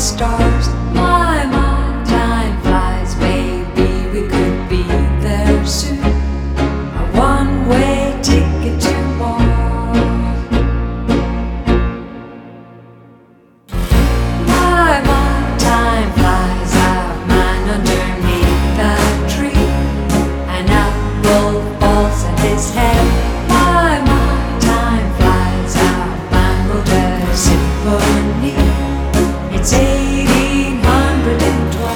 stars. My, time flies, baby, we could be there soon. A one-way ticket to Mars. My, time flies, our man underneath the tree. An apple falls at his head. My, time flies, our man wrote a symphony. It's 1812.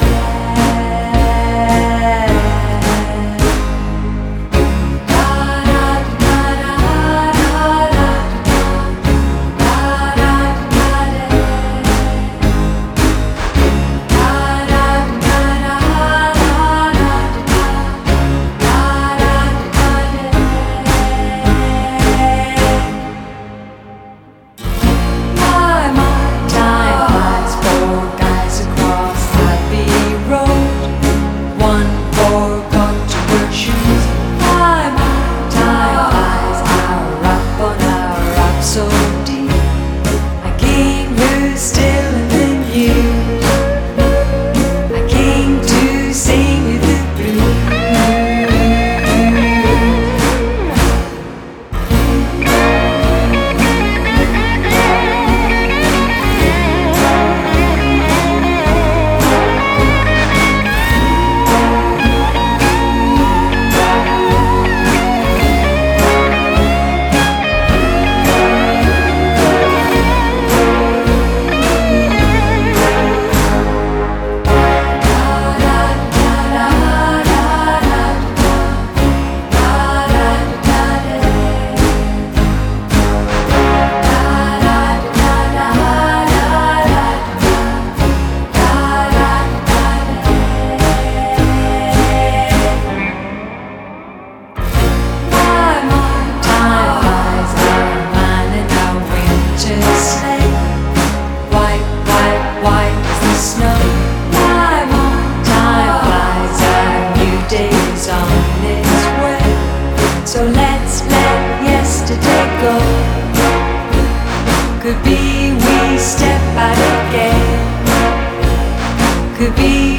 So let's let yesterday go. Could be we step out again. Could be